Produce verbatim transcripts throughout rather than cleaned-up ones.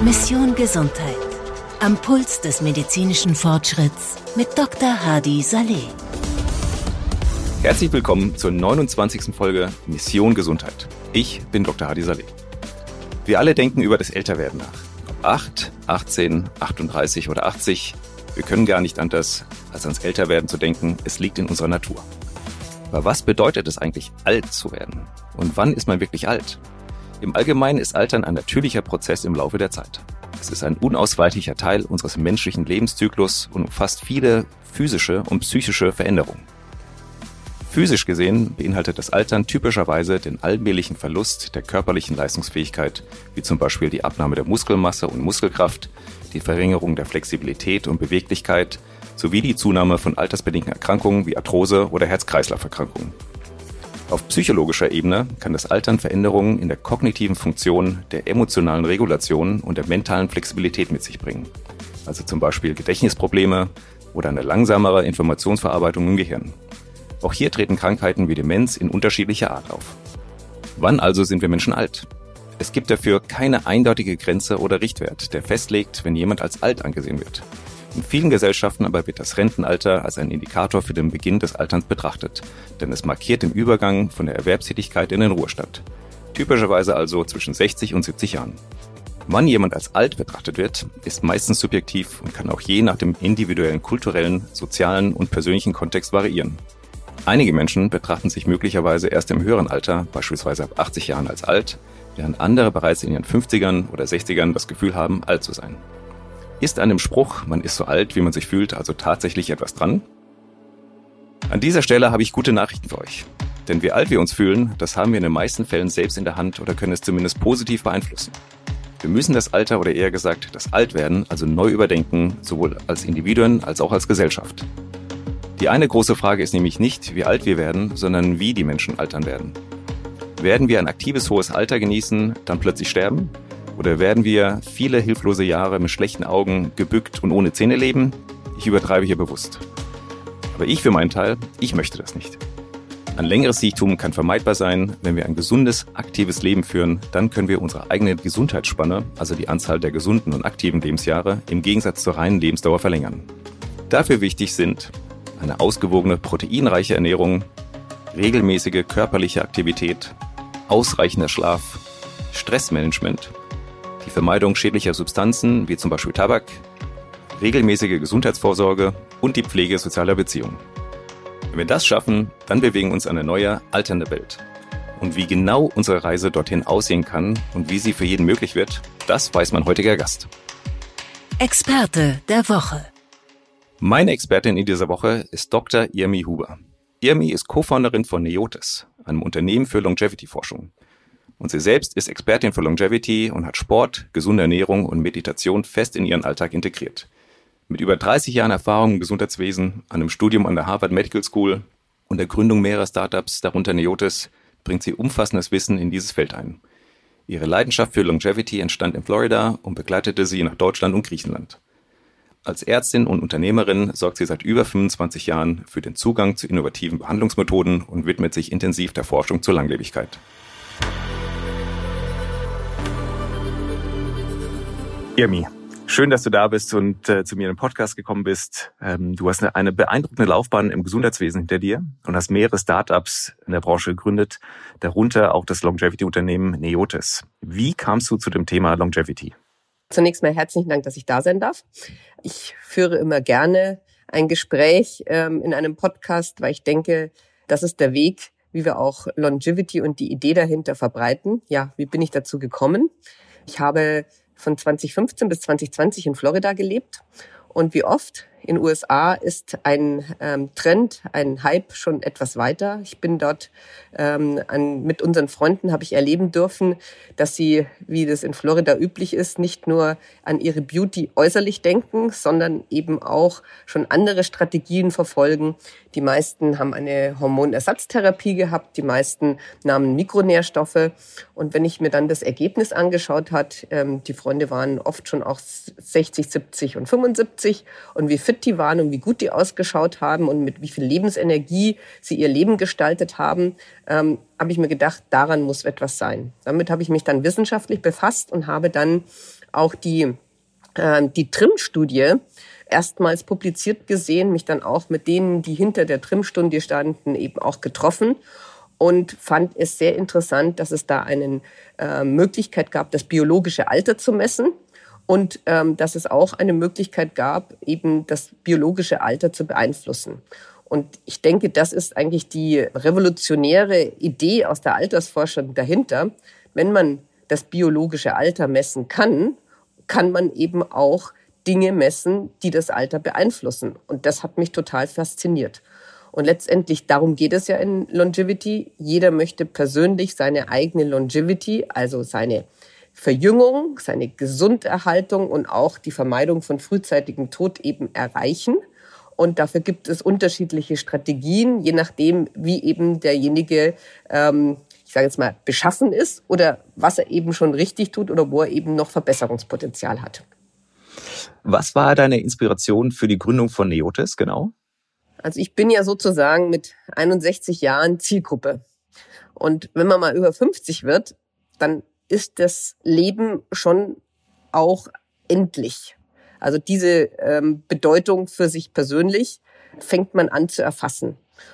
Mission Gesundheit. Am Puls des medizinischen Fortschritts mit Doktor Hadi Saleh. Herzlich willkommen zur neunundzwanzigsten Folge Mission Gesundheit. Ich bin Doktor Hadi Saleh. Wir alle denken über das Älterwerden nach. Ob acht, achtzehn, achtunddreißig oder achtzig, wir können gar nicht anders, als ans Älterwerden zu denken. Es liegt in unserer Natur. Aber was bedeutet es eigentlich, alt zu werden? Und wann ist man wirklich alt? Im Allgemeinen ist Altern ein natürlicher Prozess im Laufe der Zeit. Es ist ein unausweichlicher Teil unseres menschlichen Lebenszyklus und umfasst viele physische und psychische Veränderungen. Physisch gesehen beinhaltet das Altern typischerweise den allmählichen Verlust der körperlichen Leistungsfähigkeit, wie zum Beispiel die Abnahme der Muskelmasse und Muskelkraft, die Verringerung der Flexibilität und Beweglichkeit sowie die Zunahme von altersbedingten Erkrankungen wie Arthrose oder Herz-Kreislauf-Erkrankungen. Auf psychologischer Ebene kann das Altern Veränderungen in der kognitiven Funktion, der emotionalen Regulation und der mentalen Flexibilität mit sich bringen. Also zum Beispiel Gedächtnisprobleme oder eine langsamere Informationsverarbeitung im Gehirn. Auch hier treten Krankheiten wie Demenz in unterschiedlicher Art auf. Wann also sind wir Menschen alt? Es gibt dafür keine eindeutige Grenze oder Richtwert, der festlegt, wenn jemand als alt angesehen wird. In vielen Gesellschaften aber wird das Rentenalter als ein Indikator für den Beginn des Alterns betrachtet, denn es markiert den Übergang von der Erwerbstätigkeit in den Ruhestand. Typischerweise also zwischen sechzig und siebzig Jahren. Wann jemand als alt betrachtet wird, ist meistens subjektiv und kann auch je nach dem individuellen kulturellen, sozialen und persönlichen Kontext variieren. Einige Menschen betrachten sich möglicherweise erst im höheren Alter, beispielsweise ab achtzig Jahren, als alt, während andere bereits in ihren fünfzigern oder sechzigern das Gefühl haben, alt zu sein. Ist an dem Spruch, man ist so alt, wie man sich fühlt, also tatsächlich etwas dran? An dieser Stelle habe ich gute Nachrichten für euch. Denn wie alt wir uns fühlen, das haben wir in den meisten Fällen selbst in der Hand oder können es zumindest positiv beeinflussen. Wir müssen das Alter oder eher gesagt das Altwerden also neu überdenken, sowohl als Individuen als auch als Gesellschaft. Die eine große Frage ist nämlich nicht, wie alt wir werden, sondern wie die Menschen altern werden. Werden wir ein aktives hohes Alter genießen, dann plötzlich sterben? Oder werden wir viele hilflose Jahre mit schlechten Augen, gebückt und ohne Zähne leben? Ich übertreibe hier bewusst. Aber ich für meinen Teil, ich möchte das nicht. Ein längeres Siechtum kann vermeidbar sein. Wenn wir ein gesundes, aktives Leben führen, dann können wir unsere eigene Gesundheitsspanne, also die Anzahl der gesunden und aktiven Lebensjahre, im Gegensatz zur reinen Lebensdauer verlängern. Dafür wichtig sind eine ausgewogene, proteinreiche Ernährung, regelmäßige körperliche Aktivität, ausreichender Schlaf, Stressmanagement, die Vermeidung schädlicher Substanzen wie zum Beispiel Tabak, regelmäßige Gesundheitsvorsorge und die Pflege sozialer Beziehungen. Wenn wir das schaffen, dann bewegen wir uns eine neue, alternde Welt. Und wie genau unsere Reise dorthin aussehen kann und wie sie für jeden möglich wird, das weiß mein heutiger Gast. Experte der Woche. Meine Expertin in dieser Woche ist Doktor Irmi Huber. Irmi ist Co-Founderin von Neotes, einem Unternehmen für Longevity-Forschung. Und sie selbst ist Expertin für Longevity und hat Sport, gesunde Ernährung und Meditation fest in ihren Alltag integriert. Mit über dreißig Jahren Erfahrung im Gesundheitswesen, einem Studium an der Harvard Medical School und der Gründung mehrerer Startups, darunter Neotes, bringt sie umfassendes Wissen in dieses Feld ein. Ihre Leidenschaft für Longevity entstand in Florida und begleitete sie nach Deutschland und Griechenland. Als Ärztin und Unternehmerin sorgt sie seit über fünfundzwanzig Jahren für den Zugang zu innovativen Behandlungsmethoden und widmet sich intensiv der Forschung zur Langlebigkeit. Irmi, schön, dass du da bist und äh, zu mir in den Podcast gekommen bist. Ähm, du hast eine, eine beeindruckende Laufbahn im Gesundheitswesen hinter dir und hast mehrere Startups in der Branche gegründet, darunter auch das Longevity-Unternehmen Neotes. Wie kamst du zu dem Thema Longevity? Zunächst mal herzlichen Dank, dass ich da sein darf. Ich führe immer gerne ein Gespräch ähm, in einem Podcast, weil ich denke, das ist der Weg, wie wir auch Longevity und die Idee dahinter verbreiten. Ja, wie bin ich dazu gekommen? Ich habe von zwanzig fünfzehn bis zwanzig zwanzig in Florida gelebt. Und wie oft in den U S A ist ein ähm, Trend, ein Hype schon etwas weiter. Ich bin dort ähm, an, mit unseren Freunden habe ich erleben dürfen, dass sie, wie das in Florida üblich ist, nicht nur an ihre Beauty äußerlich denken, sondern eben auch schon andere Strategien verfolgen. Die meisten haben eine Hormonersatztherapie gehabt, die meisten nahmen Mikronährstoffe. Und wenn ich mir dann das Ergebnis angeschaut hat, ähm, die Freunde waren oft schon auch sechzig, siebzig und fünfundsiebzig und wie fit die waren und wie gut die ausgeschaut haben und mit wie viel Lebensenergie sie ihr Leben gestaltet haben, ähm, habe ich mir gedacht, daran muss etwas sein. Damit habe ich mich dann wissenschaftlich befasst und habe dann auch die, äh, die T R I M-Studie erstmals publiziert gesehen, mich dann auch mit denen, die hinter der T R I M-Studie standen, eben auch getroffen und fand es sehr interessant, dass es da eine äh, Möglichkeit gab, das biologische Alter zu messen und ähm, dass es auch eine Möglichkeit gab, eben das biologische Alter zu beeinflussen. Und ich denke, das ist eigentlich die revolutionäre Idee aus der Altersforschung dahinter. Wenn man das biologische Alter messen kann, kann man eben auch Dinge messen, die das Alter beeinflussen. Und das hat mich total fasziniert. Und letztendlich, darum geht es ja in Longevity. Jeder möchte persönlich seine eigene Longevity, also seine Verjüngung, seine Gesunderhaltung und auch die Vermeidung von frühzeitigem Tod eben erreichen. Und dafür gibt es unterschiedliche Strategien, je nachdem, wie eben derjenige, ähm, ich sage jetzt mal, beschaffen ist oder was er eben schon richtig tut oder wo er eben noch Verbesserungspotenzial hat. Was war deine Inspiration für die Gründung von Neotis genau? Also ich bin ja sozusagen mit einundsechzig Jahren Zielgruppe. Und wenn man mal über fünfzig wird, dann ist das Leben schon auch endlich. Also diese ähm, Bedeutung für sich persönlich fängt man an zu erfassen.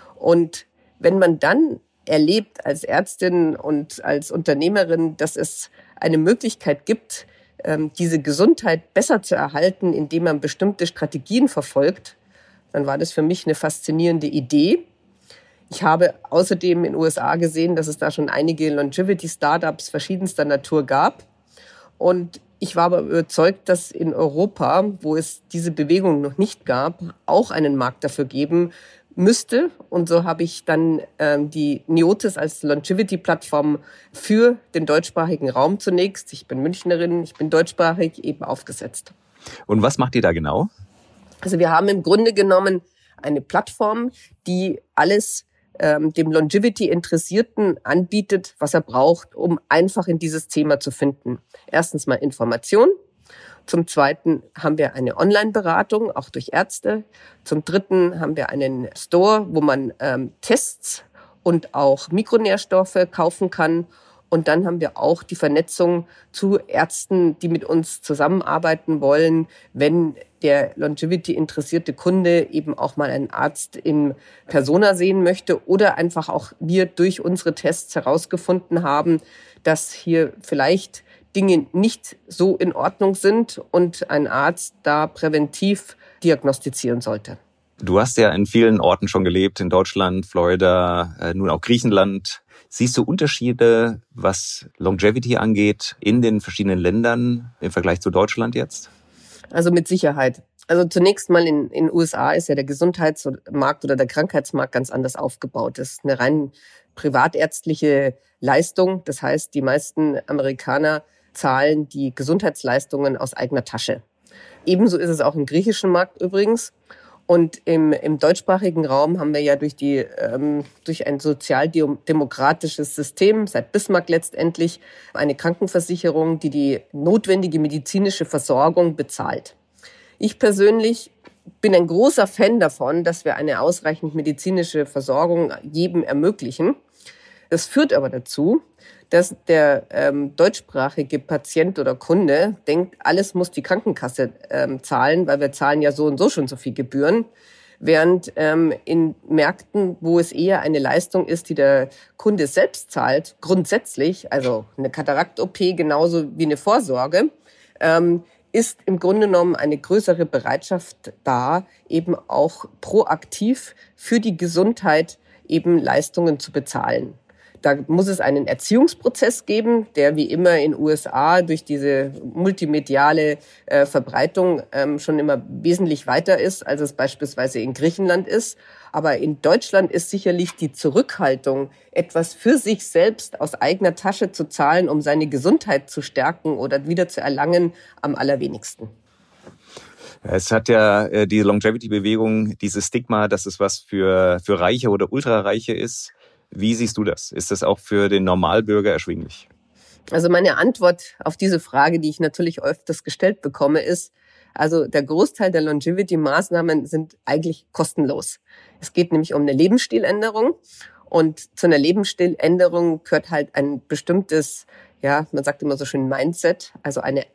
Und wenn man dann erlebt als Ärztin und als Unternehmerin, dass es eine Möglichkeit gibt, diese Gesundheit besser zu erhalten, indem man bestimmte Strategien verfolgt, dann war das für mich eine faszinierende Idee. Ich habe außerdem in den U S A gesehen, dass es da schon einige Longevity-Startups verschiedenster Natur gab. Und ich war aber überzeugt, dass in Europa, wo es diese Bewegung noch nicht gab, auch einen Markt dafür geben müsste. Und so habe ich dann ähm, die Neotis als Longevity-Plattform für den deutschsprachigen Raum zunächst, ich bin Münchnerin, ich bin deutschsprachig, eben aufgesetzt. Und was macht ihr da genau? Also wir haben im Grunde genommen eine Plattform, die alles ähm, dem Longevity-Interessierten anbietet, was er braucht, um einfach in dieses Thema zu finden. Erstens mal Information. Zum Zweiten haben wir eine Online-Beratung, auch durch Ärzte. Zum Dritten haben wir einen Store, wo man ähm, Tests und auch Mikronährstoffe kaufen kann. Und dann haben wir auch die Vernetzung zu Ärzten, die mit uns zusammenarbeiten wollen, wenn der Longevity-interessierte Kunde eben auch mal einen Arzt in Persona sehen möchte oder einfach auch wir durch unsere Tests herausgefunden haben, dass hier vielleicht Dinge nicht so in Ordnung sind und ein Arzt da präventiv diagnostizieren sollte. Du hast ja in vielen Orten schon gelebt, in Deutschland, Florida, äh, nun auch Griechenland. Siehst du Unterschiede, was Longevity angeht, in den verschiedenen Ländern im Vergleich zu Deutschland jetzt? Also mit Sicherheit. Also zunächst mal in den U S A ist ja der Gesundheitsmarkt oder der Krankheitsmarkt ganz anders aufgebaut. Das ist eine rein privatärztliche Leistung. Das heißt, die meisten Amerikaner zahlen die Gesundheitsleistungen aus eigener Tasche. Ebenso ist es auch im griechischen Markt übrigens. Und im, im deutschsprachigen Raum haben wir ja durch die ähm, durch ein sozialdemokratisches System, seit Bismarck letztendlich, eine Krankenversicherung, die die notwendige medizinische Versorgung bezahlt. Ich persönlich bin ein großer Fan davon, dass wir eine ausreichend medizinische Versorgung jedem ermöglichen. Das führt aber dazu, dass der ähm, deutschsprachige Patient oder Kunde denkt, alles muss die Krankenkasse ähm, zahlen, weil wir zahlen ja so und so schon so viel Gebühren. Während ähm, in Märkten, wo es eher eine Leistung ist, die der Kunde selbst zahlt, grundsätzlich, also eine Katarakt-O P genauso wie eine Vorsorge, ähm, ist im Grunde genommen eine größere Bereitschaft da, eben auch proaktiv für die Gesundheit eben Leistungen zu bezahlen. Da muss es einen Erziehungsprozess geben, der wie immer in den U S A durch diese multimediale äh, Verbreitung ähm, schon immer wesentlich weiter ist, als es beispielsweise in Griechenland ist. Aber in Deutschland ist sicherlich die Zurückhaltung, etwas für sich selbst aus eigener Tasche zu zahlen, um seine Gesundheit zu stärken oder wieder zu erlangen, am allerwenigsten. Es hat ja äh, die Longevity-Bewegung dieses Stigma, dass es was für, für Reiche oder Ultrareiche ist. Wie siehst du das? Ist das auch für den Normalbürger erschwinglich? Also meine Antwort auf diese Frage, die ich natürlich öfters gestellt bekomme, ist, also der Großteil der Longevity-Maßnahmen sind eigentlich kostenlos. Es geht nämlich um eine Lebensstiländerung und zu einer Lebensstiländerung gehört halt ein bestimmtes, ja, man sagt immer so schön Mindset, also eine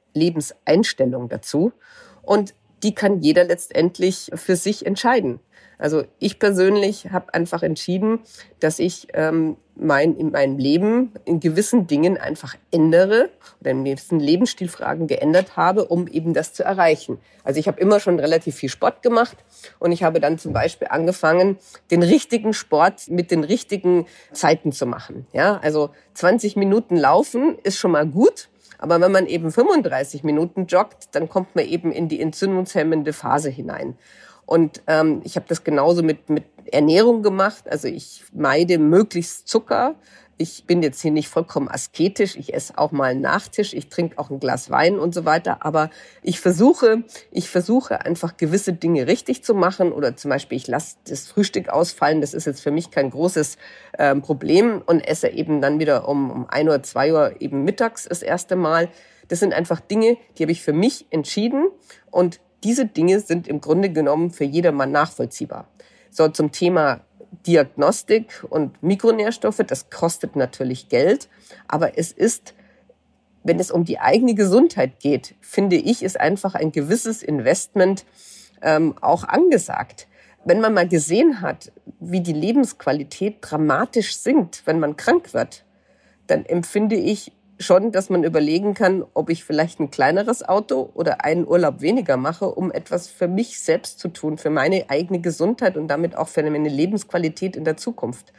Lebenseinstellung dazu. Und die kann jeder letztendlich für sich entscheiden. Also ich persönlich habe einfach entschieden, dass ich ähm, mein, in meinem Leben in gewissen Dingen einfach ändere oder in gewissen Lebensstilfragen geändert habe, um eben das zu erreichen. Also ich habe immer schon relativ viel Sport gemacht und ich habe dann zum Beispiel angefangen, den richtigen Sport mit den richtigen Zeiten zu machen. Ja, also zwanzig Minuten laufen ist schon mal gut. Aber wenn man eben fünfunddreißig Minuten joggt, dann kommt man eben in die entzündungshemmende Phase hinein. Und ähm, ich habe das genauso mit mit Ernährung gemacht. Also ich meide möglichst Zucker. Ich bin jetzt hier nicht vollkommen asketisch. Ich esse auch mal einen Nachtisch. Ich trinke auch ein Glas Wein und so weiter. Aber ich versuche, ich versuche einfach gewisse Dinge richtig zu machen. Oder zum Beispiel, ich lasse das Frühstück ausfallen. Das ist jetzt für mich kein großes ähm, Problem und esse eben dann wieder um, um ein Uhr, zwei Uhr eben mittags das erste Mal. Das sind einfach Dinge, die habe ich für mich entschieden und diese Dinge sind im Grunde genommen für jedermann nachvollziehbar. So, zum Thema Diagnostik und Mikronährstoffe, das kostet natürlich Geld, aber es ist, wenn es um die eigene Gesundheit geht, finde ich, ist einfach ein gewisses Investment ähm, auch angesagt. Wenn man mal gesehen hat, wie die Lebensqualität dramatisch sinkt, wenn man krank wird, dann empfinde ich schon, dass man überlegen kann, ob ich vielleicht ein kleineres Auto oder einen Urlaub weniger mache, um etwas für mich selbst zu tun, für meine eigene Gesundheit und damit auch für meine Lebensqualität in der Zukunft.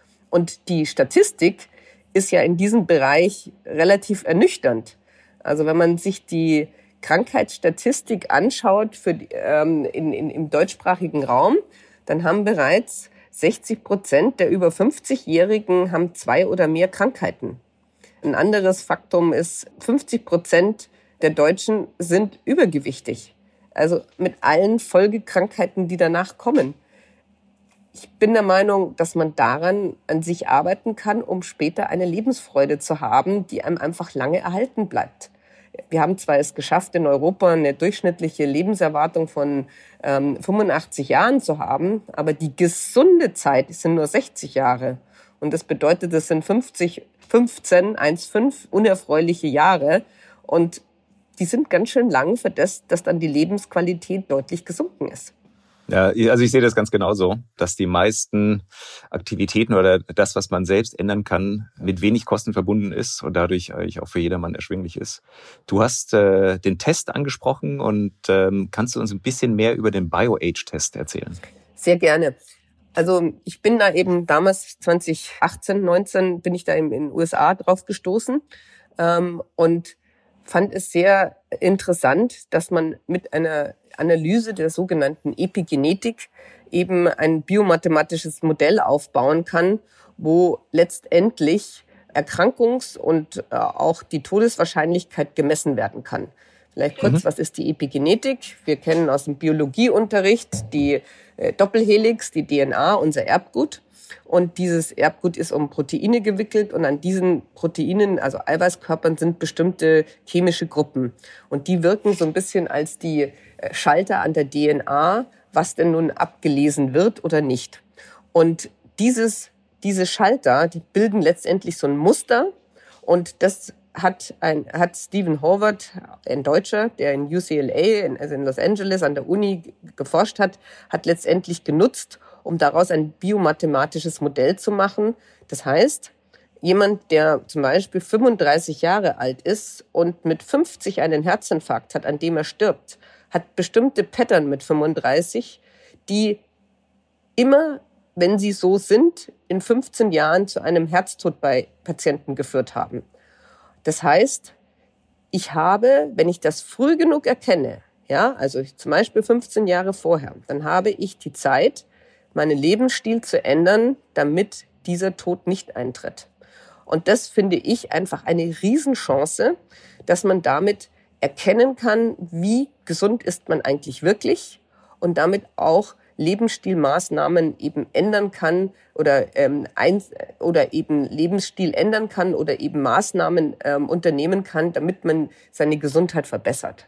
Und die Statistik ist ja in diesem Bereich relativ ernüchternd. Also wenn man sich die Krankheitsstatistik anschaut für, ähm, in, in, im deutschsprachigen Raum, dann haben bereits sechzig Prozent der über fünfzigjährigen haben zwei oder mehr Krankheiten. Ein anderes Faktum ist, fünfzig Prozent der Deutschen sind übergewichtig. Also mit allen Folgekrankheiten, die danach kommen. Ich bin der Meinung, dass man daran an sich arbeiten kann, um später eine Lebensfreude zu haben, die einem einfach lange erhalten bleibt. Wir haben zwar es geschafft, in Europa eine durchschnittliche Lebenserwartung von ähm, fünfundachtzig Jahren zu haben, aber die gesunde Zeit sind nur sechzig Jahre. Und das bedeutet, es sind fünfzig, fünfzehn, eins Komma fünf unerfreuliche Jahre. Und die sind ganz schön lang für das, dass dann die Lebensqualität deutlich gesunken ist. Ja, also ich sehe das ganz genauso, dass die meisten Aktivitäten oder das, was man selbst ändern kann, mit wenig Kosten verbunden ist und dadurch eigentlich auch für jedermann erschwinglich ist. Du hast äh, den Test angesprochen und ähm, kannst du uns ein bisschen mehr über den BioAge-Test erzählen? Sehr gerne. Also ich bin da eben damals zwanzig achtzehn, neunzehn bin ich da in den U S A drauf gestoßen ähm, und fand es sehr interessant, dass man mit einer Analyse der sogenannten Epigenetik eben ein biomathematisches Modell aufbauen kann, wo letztendlich Erkrankungs- und äh, auch die Todeswahrscheinlichkeit gemessen werden kann. Vielleicht kurz, mhm. was ist die Epigenetik? Wir kennen aus dem Biologieunterricht die äh, Doppelhelix, die D N A, unser Erbgut. Und dieses Erbgut ist um Proteine gewickelt und an diesen Proteinen, also Eiweißkörpern, sind bestimmte chemische Gruppen. Und die wirken so ein bisschen als die Schalter an der D N A, was denn nun abgelesen wird oder nicht. Und dieses, diese Schalter, die bilden letztendlich so ein Muster und das hat ein, hat Stephen Horvath, ein Deutscher, der in U C L A, also in Los Angeles an der Uni geforscht hat, hat letztendlich genutzt, um daraus ein biomathematisches Modell zu machen. Das heißt, jemand, der zum Beispiel fünfunddreißig Jahre alt ist und mit fünfzig einen Herzinfarkt hat, an dem er stirbt, hat bestimmte Pattern mit fünfunddreißig, die immer, wenn sie so sind, in fünfzehn Jahren zu einem Herztod bei Patienten geführt haben. Das heißt, ich habe, wenn ich das früh genug erkenne, ja, also zum Beispiel fünfzehn Jahre vorher, dann habe ich die Zeit, meinen Lebensstil zu ändern, damit dieser Tod nicht eintritt. Und das finde ich einfach eine Riesenchance, dass man damit erkennen kann, wie gesund ist man eigentlich wirklich und damit auch Lebensstilmaßnahmen eben ändern kann oder ähm, ein, oder eben Lebensstil ändern kann oder eben Maßnahmen ähm, unternehmen kann, damit man seine Gesundheit verbessert.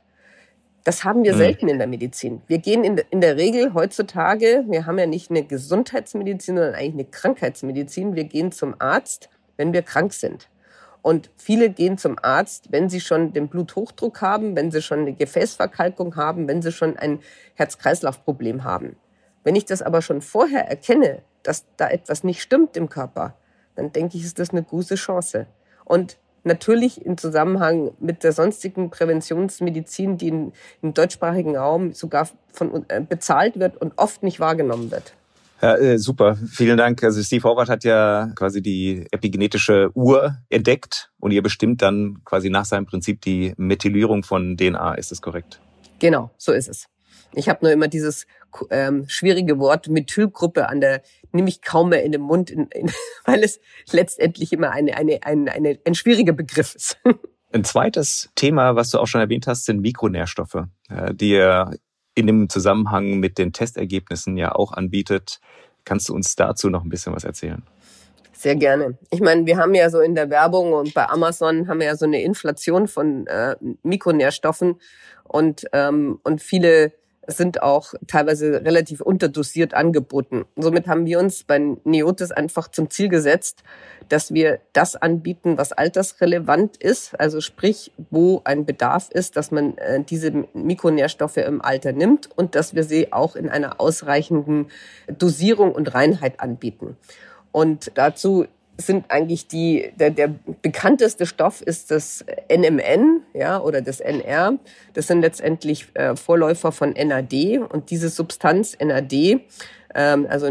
Das haben wir selten in der Medizin. Wir gehen in, in der Regel heutzutage, wir haben ja nicht eine Gesundheitsmedizin, sondern eigentlich eine Krankheitsmedizin. Wir gehen zum Arzt, wenn wir krank sind. Und viele gehen zum Arzt, wenn sie schon den Bluthochdruck haben, wenn sie schon eine Gefäßverkalkung haben, wenn sie schon ein Herz-Kreislauf-Problem haben. Wenn ich das aber schon vorher erkenne, dass da etwas nicht stimmt im Körper, dann denke ich, ist das eine gute Chance. Und natürlich im Zusammenhang mit der sonstigen Präventionsmedizin, die in, im deutschsprachigen Raum sogar von, äh, bezahlt wird und oft nicht wahrgenommen wird. Ja, äh, super, vielen Dank. Also Steve Horvath hat ja quasi die epigenetische Uhr entdeckt und ihr bestimmt dann quasi nach seinem Prinzip die Methylierung von D N A. Ist das korrekt? Genau, so ist es. Ich habe nur immer dieses ähm, schwierige Wort Methylgruppe an der, nehme ich kaum mehr in den Mund, in, in, weil es letztendlich immer eine, eine, eine, eine, ein schwieriger Begriff ist. Ein zweites Thema, was du auch schon erwähnt hast, sind Mikronährstoffe, die ihr in dem Zusammenhang mit den Testergebnissen ja auch anbietet. Kannst du uns dazu noch ein bisschen was erzählen? Sehr gerne. Ich meine, wir haben ja so in der Werbung und bei Amazon haben wir ja so eine Inflation von äh, Mikronährstoffen und ähm, und viele sind auch teilweise relativ unterdosiert angeboten. Somit haben wir uns bei Neotis einfach zum Ziel gesetzt, dass wir das anbieten, was altersrelevant ist, also sprich, wo ein Bedarf ist, dass man äh, diese Mikronährstoffe im Alter nimmt und dass wir sie auch in einer ausreichenden Dosierung und Reinheit anbieten. Und dazu sind eigentlich die, der, der bekannteste Stoff ist das N M N, ja, oder das N R. Das sind letztendlich äh, Vorläufer von N A D und diese Substanz N A D, ähm, also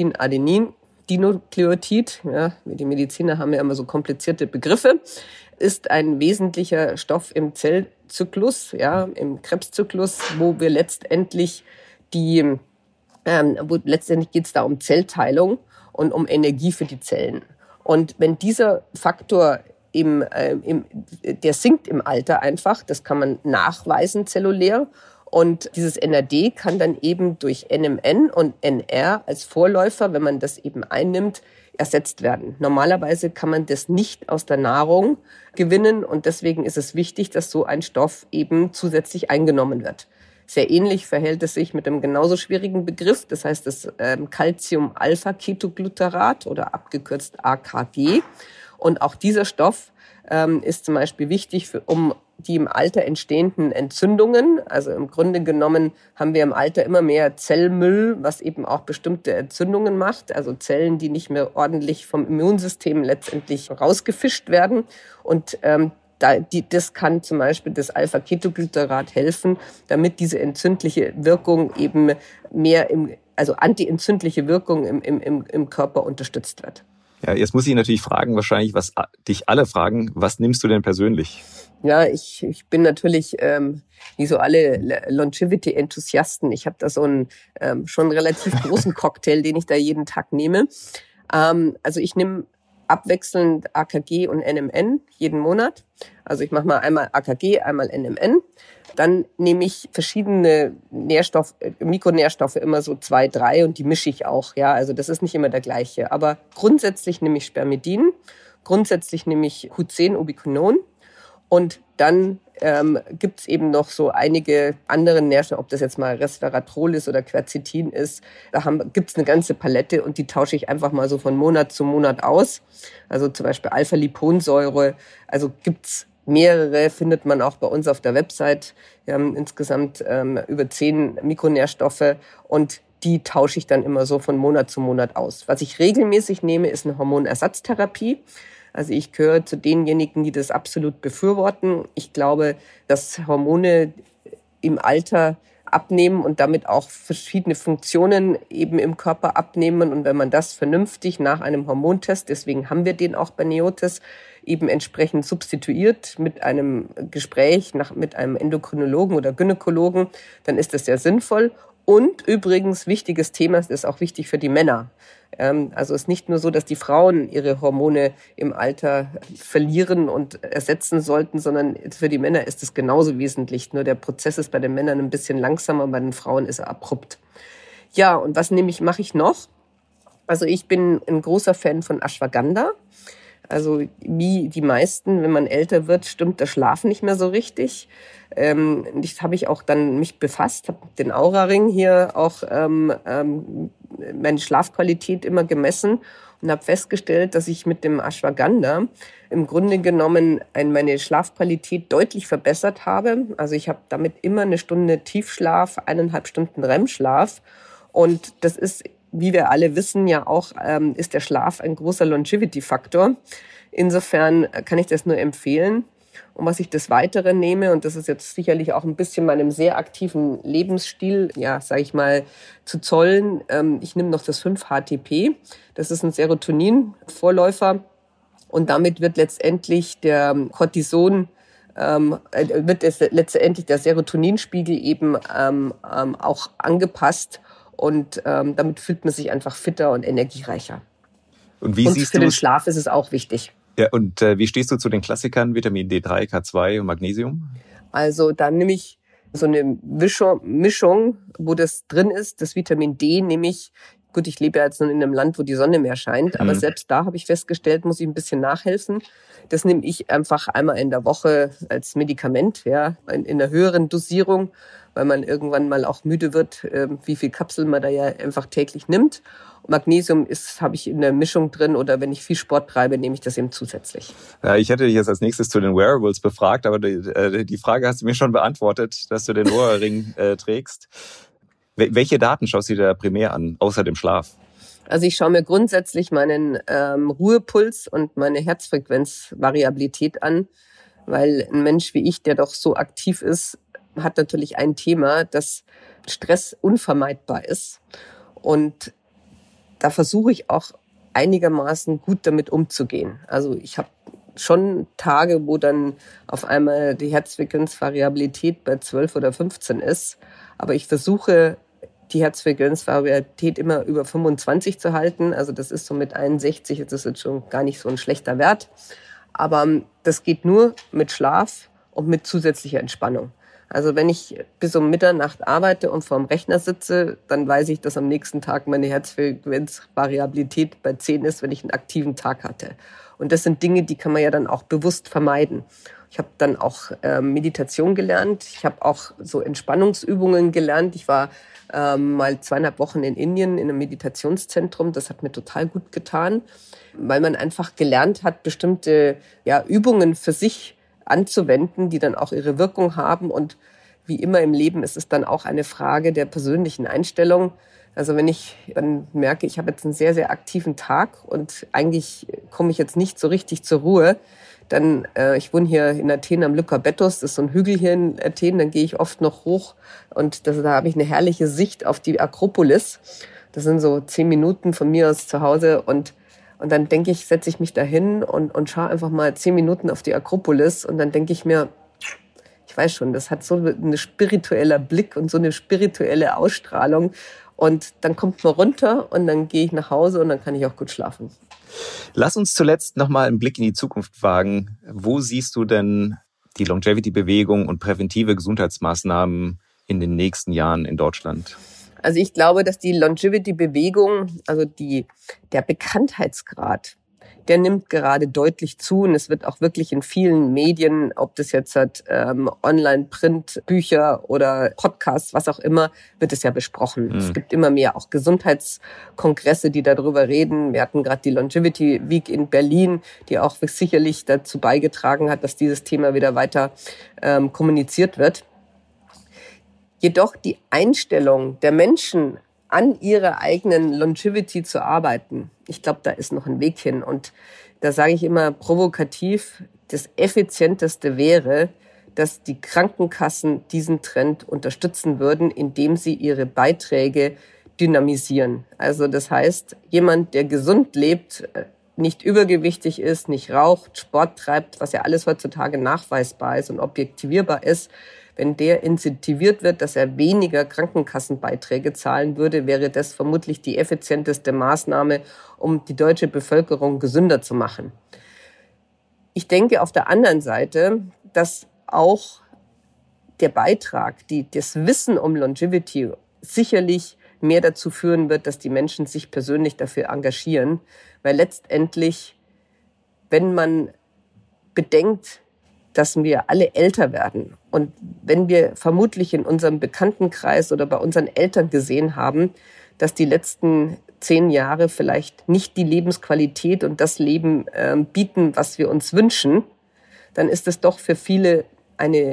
Nikotin-Adenin-Dinukleotid, ja, die Mediziner haben ja immer so komplizierte Begriffe, ist ein wesentlicher Stoff im Zellzyklus, ja, im Krebszyklus, wo wir letztendlich die, ähm, wo letztendlich geht es da um Zellteilung und um Energie für die Zellen. Und wenn dieser Faktor im, äh, im, der sinkt im Alter einfach, das kann man nachweisen zellulär. Und dieses N A D kann dann eben durch N M N und N R als Vorläufer, wenn man das eben einnimmt, ersetzt werden. Normalerweise kann man das nicht aus der Nahrung gewinnen und deswegen ist es wichtig, dass so ein Stoff eben zusätzlich eingenommen wird. Sehr ähnlich verhält es sich mit einem genauso schwierigen Begriff, das heißt das ähm, Calcium-Alpha-Ketoglutarat oder abgekürzt A K G. Und auch dieser Stoff ähm, ist zum Beispiel wichtig, für, um die im Alter entstehenden Entzündungen, also im Grunde genommen haben wir im Alter immer mehr Zellmüll, was eben auch bestimmte Entzündungen macht, also Zellen, die nicht mehr ordentlich vom Immunsystem letztendlich rausgefischt werden. Und ähm, Da, die, das kann zum Beispiel das Alpha-Ketoglutarat helfen, damit diese entzündliche Wirkung eben mehr im, also antientzündliche Wirkung im, im, im Körper unterstützt wird. Ja, jetzt muss ich natürlich fragen, wahrscheinlich, was dich alle fragen, was nimmst du denn persönlich? Ja, ich, ich bin natürlich, ähm, wie so alle Longevity-Enthusiasten, ich habe da so einen ähm, schon relativ großen Cocktail, den ich da jeden Tag nehme. Ähm, also ich nehme abwechselnd A K G und N M N jeden Monat. Also ich mache mal einmal A K G, einmal N M N. Dann nehme ich verschiedene Nährstoffe, Mikronährstoffe, immer so zwei, drei und die mische ich auch. Ja, also das ist nicht immer der gleiche. Aber grundsätzlich nehme ich Spermidin, grundsätzlich nehme ich Q zehn Ubiquinon und dann ähm, gibt es eben noch so einige andere Nährstoffe, ob das jetzt mal Resveratrol ist oder Quercetin ist. Da gibt es eine ganze Palette und die tausche ich einfach mal so von Monat zu Monat aus. Also zum Beispiel Alpha-Liponsäure. Also gibt's mehrere, findet man auch bei uns auf der Website. Wir haben insgesamt ähm, über zehn Mikronährstoffe und die tausche ich dann immer so von Monat zu Monat aus. Was ich regelmäßig nehme, ist eine Hormonersatztherapie. Also ich gehöre zu denjenigen, die das absolut befürworten. Ich glaube, dass Hormone im Alter abnehmen und damit auch verschiedene Funktionen eben im Körper abnehmen. Und wenn man das vernünftig nach einem Hormontest, deswegen haben wir den auch bei Neotis, eben entsprechend substituiert mit einem Gespräch nach, mit einem Endokrinologen oder Gynäkologen, dann ist das sehr sinnvoll. Und übrigens, wichtiges Thema, das ist auch wichtig für die Männer. Also es ist nicht nur so, dass die Frauen ihre Hormone im Alter verlieren und ersetzen sollten, sondern für die Männer ist es genauso wesentlich. Nur der Prozess ist bei den Männern ein bisschen langsamer, bei den Frauen ist er abrupt. Ja, und was nämlich mache ich noch? Also ich bin ein großer Fan von Ashwagandha. Also wie die meisten, wenn man älter wird, stimmt der Schlaf nicht mehr so richtig. Ähm, das habe ich auch dann mich befasst, habe den Aura-Ring hier auch ähm, ähm, meine Schlafqualität immer gemessen und habe festgestellt, dass ich mit dem Ashwagandha im Grunde genommen meine Schlafqualität deutlich verbessert habe. Also ich habe damit immer eine Stunde Tiefschlaf, eineinhalb Stunden R E M-Schlaf. Und das ist, wie wir alle wissen, ja auch, ähm, ist der Schlaf ein großer Longevity-Faktor. Insofern kann ich das nur empfehlen. Und was ich des Weiteren nehme, und das ist jetzt sicherlich auch ein bisschen meinem sehr aktiven Lebensstil, ja, sage ich mal, zu zollen, ähm, ich nehme noch das fünf H T P. Das ist ein Serotonin-Vorläufer. Und damit wird letztendlich der Cortison, ähm, wird es letztendlich der Serotoninspiegel eben ähm, ähm, auch angepasst. Und ähm, damit fühlt man sich einfach fitter und energiereicher. Und wie und siehst für du den Schlaf ist es auch wichtig. Ja, und äh, wie stehst du zu den Klassikern Vitamin D drei, K zwei und Magnesium? Also da nehme ich so eine Mischung, Mischung, wo das drin ist. Das Vitamin D nehme ich, gut, ich lebe ja jetzt noch in einem Land, wo die Sonne mehr scheint, aber mhm. selbst da habe ich festgestellt, muss ich ein bisschen nachhelfen. Das nehme ich einfach einmal in der Woche als Medikament, ja, in, in einer höheren Dosierung, weil man irgendwann mal auch müde wird, äh, wie viel Kapseln man da ja einfach täglich nimmt. Magnesium ist, habe ich in der Mischung drin oder wenn ich viel Sport treibe, nehme ich das eben zusätzlich. Ja, ich hätte dich jetzt als nächstes zu den Wearables befragt, aber die, äh, die Frage hast du mir schon beantwortet, dass du den Oura-Ring äh, trägst. Welche Daten schaust du dir da primär an, außer dem Schlaf? Also ich schaue mir grundsätzlich meinen ähm, Ruhepuls und meine Herzfrequenzvariabilität an, weil ein Mensch wie ich, der doch so aktiv ist, hat natürlich ein Thema, dass Stress unvermeidbar ist. Und da versuche ich auch einigermaßen gut damit umzugehen. Also ich habe schon Tage, wo dann auf einmal die Herzfrequenzvariabilität bei zwölf oder fünfzehn ist. Aber ich versuche, die Herzfrequenzvariabilität immer über fünfundzwanzig zu halten. Also das ist so mit einundsechzig, das ist jetzt schon gar nicht so ein schlechter Wert. Aber das geht nur mit Schlaf und mit zusätzlicher Entspannung. Also wenn ich bis um Mitternacht arbeite und vorm Rechner sitze, dann weiß ich, dass am nächsten Tag meine Herzfrequenzvariabilität bei zehn ist, wenn ich einen aktiven Tag hatte. Und das sind Dinge, die kann man ja dann auch bewusst vermeiden. Ich habe dann auch äh, Meditation gelernt. Ich habe auch so Entspannungsübungen gelernt. Ich war ähm, mal zweieinhalb Wochen in Indien in einem Meditationszentrum. Das hat mir total gut getan, weil man einfach gelernt hat, bestimmte ja, Übungen für sich anzuwenden, die dann auch ihre Wirkung haben. Und wie immer im Leben ist es dann auch eine Frage der persönlichen Einstellung. Also wenn ich dann merke, ich habe jetzt einen sehr, sehr aktiven Tag und eigentlich komme ich jetzt nicht so richtig zur Ruhe, dann, äh, ich wohne hier in Athen am Lycabettus, das ist so ein Hügel hier in Athen, dann gehe ich oft noch hoch und das, da habe ich eine herrliche Sicht auf die Akropolis. Das sind so zehn Minuten von mir aus zu Hause und Und dann denke ich, setze ich mich da hin und, und schaue einfach mal zehn Minuten auf die Akropolis. Und dann denke ich mir, ich weiß schon, das hat so ein spiritueller Blick und so eine spirituelle Ausstrahlung. Und dann kommt man runter und dann gehe ich nach Hause und dann kann ich auch gut schlafen. Lass uns zuletzt nochmal einen Blick in die Zukunft wagen. Wo siehst du denn die Longevity-Bewegung und präventive Gesundheitsmaßnahmen in den nächsten Jahren in Deutschland? Also ich glaube, dass die Longevity-Bewegung, also die, der Bekanntheitsgrad, der nimmt gerade deutlich zu und es wird auch wirklich in vielen Medien, ob das jetzt hat, ähm, Online, Print, Bücher oder Podcasts, was auch immer, wird es ja besprochen. Mhm. Es gibt immer mehr auch Gesundheitskongresse, die darüber reden. Wir hatten gerade die Longevity Week in Berlin, die auch sicherlich dazu beigetragen hat, dass dieses Thema wieder weiter ähm, kommuniziert wird. Jedoch die Einstellung der Menschen, an ihrer eigenen Longevity zu arbeiten, ich glaube, da ist noch ein Weg hin. Und da sage ich immer provokativ, das Effizienteste wäre, dass die Krankenkassen diesen Trend unterstützen würden, indem sie ihre Beiträge dynamisieren. Also das heißt, jemand, der gesund lebt, nicht übergewichtig ist, nicht raucht, Sport treibt, was ja alles heutzutage nachweisbar ist und objektivierbar ist, wenn der incentiviert wird, dass er weniger Krankenkassenbeiträge zahlen würde, wäre das vermutlich die effizienteste Maßnahme, um die deutsche Bevölkerung gesünder zu machen. Ich denke auf der anderen Seite, dass auch der Beitrag, die, das Wissen um Longevity sicherlich mehr dazu führen wird, dass die Menschen sich persönlich dafür engagieren, weil letztendlich wenn man bedenkt, dass wir alle älter werden und wenn wir vermutlich in unserem Bekanntenkreis oder bei unseren Eltern gesehen haben, dass die letzten zehn Jahre vielleicht nicht die Lebensqualität und das Leben äh, bieten, was wir uns wünschen, dann ist es doch für viele eine,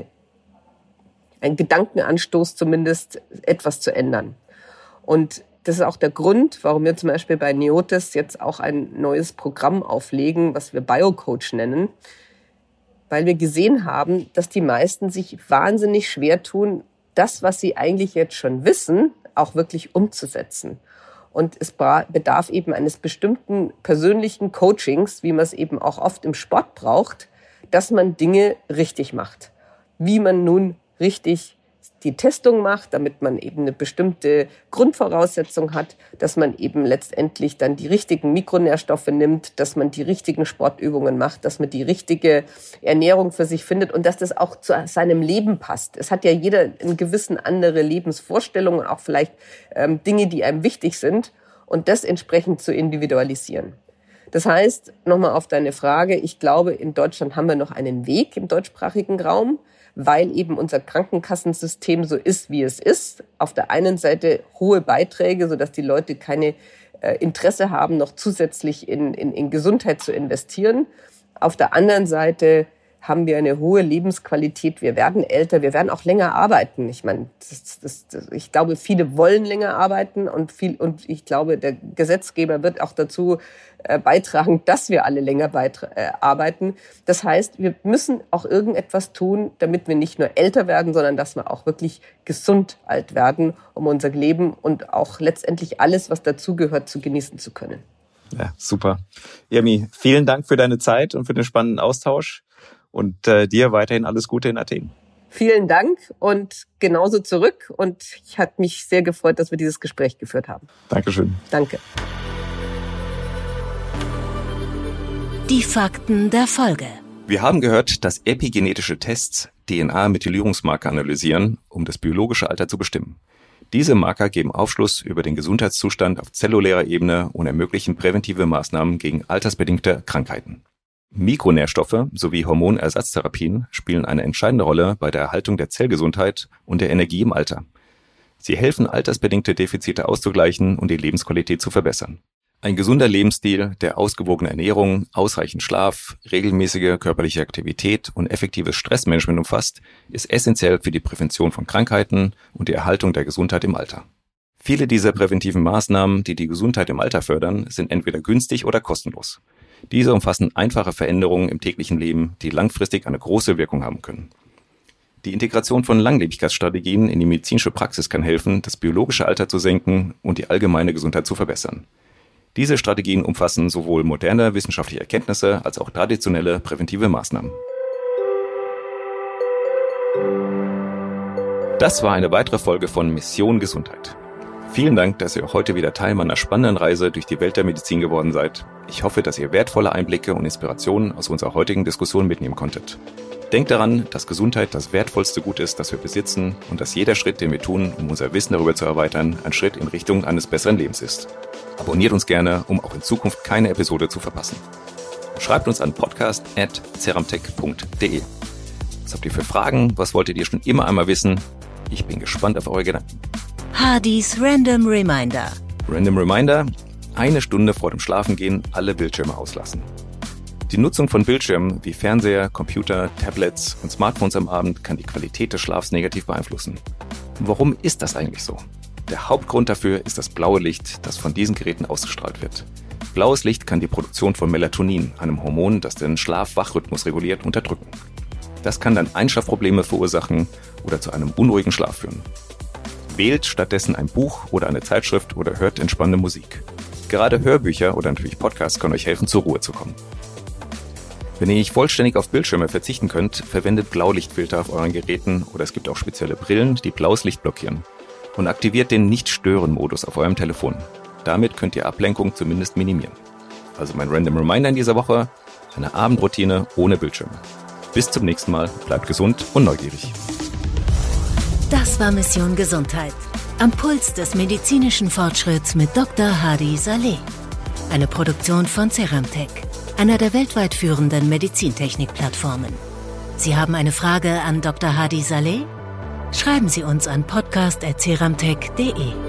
ein Gedankenanstoß zumindest, etwas zu ändern. Und das ist auch der Grund, warum wir zum Beispiel bei Neotis jetzt auch ein neues Programm auflegen, was wir BioCoach nennen, weil wir gesehen haben, dass die meisten sich wahnsinnig schwer tun, das, was sie eigentlich jetzt schon wissen, auch wirklich umzusetzen. Und es bedarf eben eines bestimmten persönlichen Coachings, wie man es eben auch oft im Sport braucht, dass man Dinge richtig macht. Wie man nun richtig die Testung macht, damit man eben eine bestimmte Grundvoraussetzung hat, dass man eben letztendlich dann die richtigen Mikronährstoffe nimmt, dass man die richtigen Sportübungen macht, dass man die richtige Ernährung für sich findet und dass das auch zu seinem Leben passt. Es hat ja jeder eine gewissen andere Lebensvorstellung und auch vielleicht ähm, Dinge, die einem wichtig sind und das entsprechend zu individualisieren. Das heißt, nochmal auf deine Frage, ich glaube, in Deutschland haben wir noch einen Weg im deutschsprachigen Raum, weil eben unser Krankenkassensystem so ist, wie es ist. Auf der einen Seite hohe Beiträge, sodass die Leute keine äh, Interesse haben, noch zusätzlich in, in, in Gesundheit zu investieren. Auf der anderen Seite haben wir eine hohe Lebensqualität. Wir werden älter, wir werden auch länger arbeiten. Ich meine, das, das, das, ich glaube, viele wollen länger arbeiten und viel, und ich glaube, der Gesetzgeber wird auch dazu äh, beitragen, dass wir alle länger beitra- äh, arbeiten. Das heißt, wir müssen auch irgendetwas tun, damit wir nicht nur älter werden, sondern dass wir auch wirklich gesund alt werden, um unser Leben und auch letztendlich alles, was dazugehört, zu genießen zu können. Ja, super. Irmi, vielen Dank für deine Zeit und für den spannenden Austausch. Und äh, dir weiterhin alles Gute in Athen. Vielen Dank und genauso zurück. Und ich hat mich sehr gefreut, dass wir dieses Gespräch geführt haben. Dankeschön. Danke. Die Fakten der Folge. Wir haben gehört, dass epigenetische Tests D N A-Methylierungsmarker analysieren, um das biologische Alter zu bestimmen. Diese Marker geben Aufschluss über den Gesundheitszustand auf zellulärer Ebene und ermöglichen präventive Maßnahmen gegen altersbedingte Krankheiten. Mikronährstoffe sowie Hormonersatztherapien spielen eine entscheidende Rolle bei der Erhaltung der Zellgesundheit und der Energie im Alter. Sie helfen, altersbedingte Defizite auszugleichen und die Lebensqualität zu verbessern. Ein gesunder Lebensstil, der ausgewogene Ernährung, ausreichend Schlaf, regelmäßige körperliche Aktivität und effektives Stressmanagement umfasst, ist essentiell für die Prävention von Krankheiten und die Erhaltung der Gesundheit im Alter. Viele dieser präventiven Maßnahmen, die die Gesundheit im Alter fördern, sind entweder günstig oder kostenlos. Diese umfassen einfache Veränderungen im täglichen Leben, die langfristig eine große Wirkung haben können. Die Integration von Langlebigkeitsstrategien in die medizinische Praxis kann helfen, das biologische Alter zu senken und die allgemeine Gesundheit zu verbessern. Diese Strategien umfassen sowohl moderne wissenschaftliche Erkenntnisse als auch traditionelle präventive Maßnahmen. Das war eine weitere Folge von Mission Gesundheit. Vielen Dank, dass ihr auch heute wieder Teil meiner spannenden Reise durch die Welt der Medizin geworden seid. Ich hoffe, dass ihr wertvolle Einblicke und Inspirationen aus unserer heutigen Diskussion mitnehmen konntet. Denkt daran, dass Gesundheit das wertvollste Gut ist, das wir besitzen und dass jeder Schritt, den wir tun, um unser Wissen darüber zu erweitern, ein Schritt in Richtung eines besseren Lebens ist. Abonniert uns gerne, um auch in Zukunft keine Episode zu verpassen. Schreibt uns an podcast at ceramtech punkt de. Was habt ihr für Fragen? Was wolltet ihr schon immer einmal wissen? Ich bin gespannt auf eure Gedanken. Hardys Random Reminder. Random Reminder: Eine Stunde vor dem Schlafengehen alle Bildschirme auslassen. Die Nutzung von Bildschirmen wie Fernseher, Computer, Tablets und Smartphones am Abend kann die Qualität des Schlafs negativ beeinflussen. Warum ist das eigentlich so? Der Hauptgrund dafür ist das blaue Licht, das von diesen Geräten ausgestrahlt wird. Blaues Licht kann die Produktion von Melatonin, einem Hormon, das den Schlaf-Wach-Rhythmus reguliert, unterdrücken. Das kann dann Einschlafprobleme verursachen oder zu einem unruhigen Schlaf führen. Wählt stattdessen ein Buch oder eine Zeitschrift oder hört entspannende Musik. Gerade Hörbücher oder natürlich Podcasts können euch helfen, zur Ruhe zu kommen. Wenn ihr nicht vollständig auf Bildschirme verzichten könnt, verwendet Blaulichtfilter auf euren Geräten oder es gibt auch spezielle Brillen, die blaues Licht blockieren. Und aktiviert den Nicht-Stören-Modus auf eurem Telefon. Damit könnt ihr Ablenkung zumindest minimieren. Also mein Random Reminder in dieser Woche: eine Abendroutine ohne Bildschirme. Bis zum nächsten Mal, bleibt gesund und neugierig. Das war Mission Gesundheit. Am Puls des medizinischen Fortschritts mit Doktor Hadi Saleh. Eine Produktion von Ceramtech. einer der weltweit führenden Medizintechnik-Plattformen. Sie haben eine Frage an Doktor Hadi Saleh? Schreiben Sie uns an podcast at ceramtech punkt de.